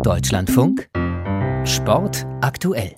Deutschlandfunk Sport aktuell.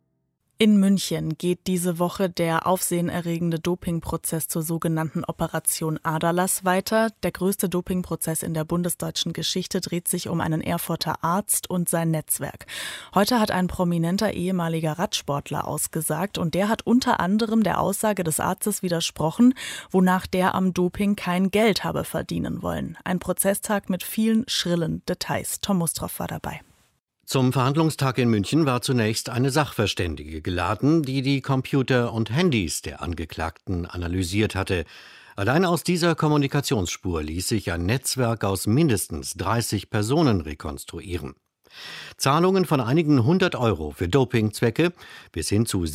In München geht diese Woche der aufsehenerregende Dopingprozess zur sogenannten Operation Aderlass weiter. Der größte Dopingprozess in der bundesdeutschen Geschichte dreht sich um einen Erfurter Arzt und sein Netzwerk. Heute hat ein prominenter ehemaliger Radsportler ausgesagt und der hat unter anderem der Aussage des Arztes widersprochen, wonach der am Doping kein Geld habe verdienen wollen. Ein Prozesstag mit vielen schrillen Details. Tom Mustroff war dabei. Zum Verhandlungstag in München war zunächst eine Sachverständige geladen, die die Computer und Handys der Angeklagten analysiert hatte. Allein aus dieser Kommunikationsspur ließ sich ein Netzwerk aus mindestens 30 Personen rekonstruieren. Zahlungen von einigen 100 Euro für Dopingzwecke bis hin zu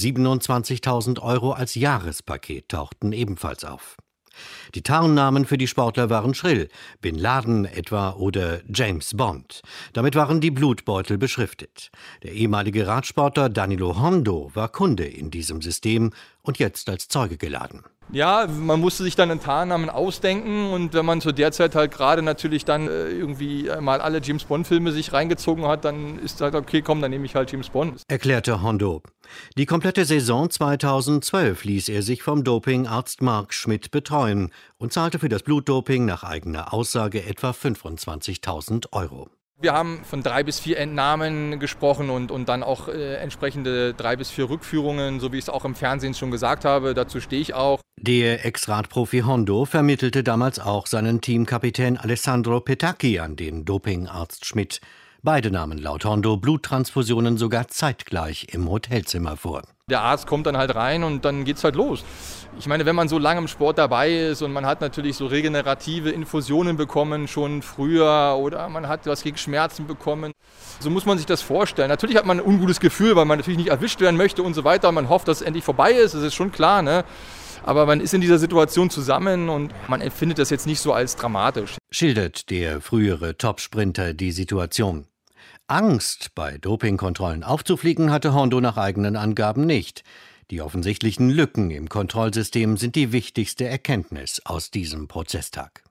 27.000 Euro als Jahrespaket tauchten ebenfalls auf. Die Tarnnamen für die Sportler waren schrill, Bin Laden etwa oder James Bond. Damit waren die Blutbeutel beschriftet. Der ehemalige Radsportler Danilo Hondo war Kunde in diesem System und jetzt als Zeuge geladen. Ja, man musste sich dann einen Tarnnamen ausdenken und wenn man zu der Zeit halt gerade natürlich dann irgendwie mal alle James-Bond-Filme sich reingezogen hat, dann ist halt okay, komm, dann nehme ich halt James Bond. Erklärte Hondo. Die komplette Saison 2012 ließ er sich vom Dopingarzt Marc Schmidt betreuen und zahlte für das Blutdoping nach eigener Aussage etwa 25.000 Euro. Wir haben von 3 bis 4 Entnahmen gesprochen und dann auch entsprechende 3 bis 4 Rückführungen, so wie ich es auch im Fernsehen schon gesagt habe. Dazu stehe ich auch. Der Ex-Radprofi Hondo vermittelte damals auch seinen Teamkapitän Alessandro Petacchi an den Dopingarzt Schmidt. Beide nahmen laut Hondo Bluttransfusionen sogar zeitgleich im Hotelzimmer vor. Der Arzt kommt dann halt rein und dann geht's halt los. Ich meine, wenn man so lange im Sport dabei ist und man hat natürlich so regenerative Infusionen bekommen schon früher oder man hat was gegen Schmerzen bekommen, so muss man sich das vorstellen. Natürlich hat man ein ungutes Gefühl, weil man natürlich nicht erwischt werden möchte und so weiter. Man hofft, dass es endlich vorbei ist, das ist schon klar, ne? Aber man ist in dieser Situation zusammen und man empfindet das jetzt nicht so als dramatisch. Schildert der frühere Topsprinter die Situation. Angst, bei Dopingkontrollen aufzufliegen, hatte Hondo nach eigenen Angaben nicht. Die offensichtlichen Lücken im Kontrollsystem sind die wichtigste Erkenntnis aus diesem Prozesstag.